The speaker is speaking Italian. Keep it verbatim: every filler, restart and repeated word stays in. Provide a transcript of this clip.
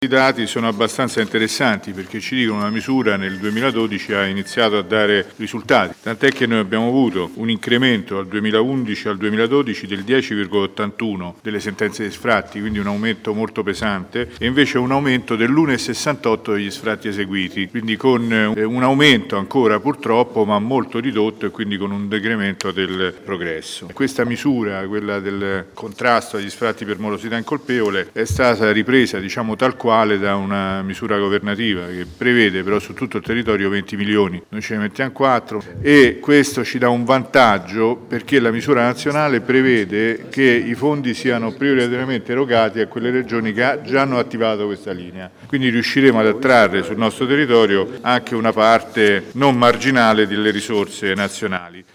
I dati sono abbastanza interessanti perché ci dicono che una misura nel duemiladodici ha iniziato a dare risultati, tant'è che noi abbiamo avuto un incremento dal duemilaundici al duemiladodici del dieci virgola ottantuno delle sentenze di sfratti, quindi un aumento molto pesante, e invece un aumento dell'uno virgola sessantotto degli sfratti eseguiti, quindi con un aumento ancora purtroppo ma molto ridotto e quindi con un decremento del progresso. Questa misura, quella del contrasto agli sfratti per morosità incolpevole, è stata ripresa diciamo tal quale da una misura governativa che prevede però su tutto il territorio venti milioni, noi ce ne mettiamo quattro e questo ci dà un vantaggio perché la misura nazionale prevede che i fondi siano prioritariamente erogati a quelle regioni che già hanno attivato questa linea, quindi riusciremo ad attrarre sul nostro territorio anche una parte non marginale delle risorse nazionali.